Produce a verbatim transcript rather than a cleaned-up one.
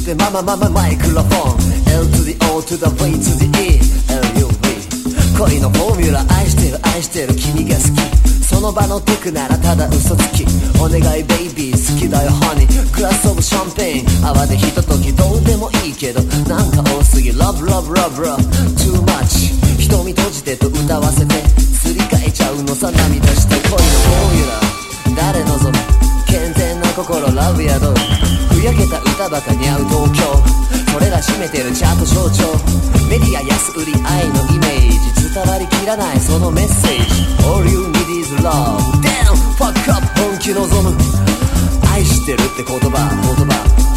してマママママイクロフォン L to the O to the V to the E L U V 恋のフォーミュラ愛してる愛してる君が好きその場のテクならただ嘘つきお願いベイビー好きだよハニーグラスオブシャンペーン泡でひとときどうでもいいけどなんか多すぎ Love love love love too much 瞳閉じてと歌わせてすり替えちゃうのさ涙して恋のフォーミュラ誰望む健全な心ラブやどうふやけた歌ばかに合う東京それら占めてるチャート象徴メディア安売り愛のイメージ伝わりきらないそのメッセージ All you need is love Damn fuck up 本気望む愛してるって言葉言葉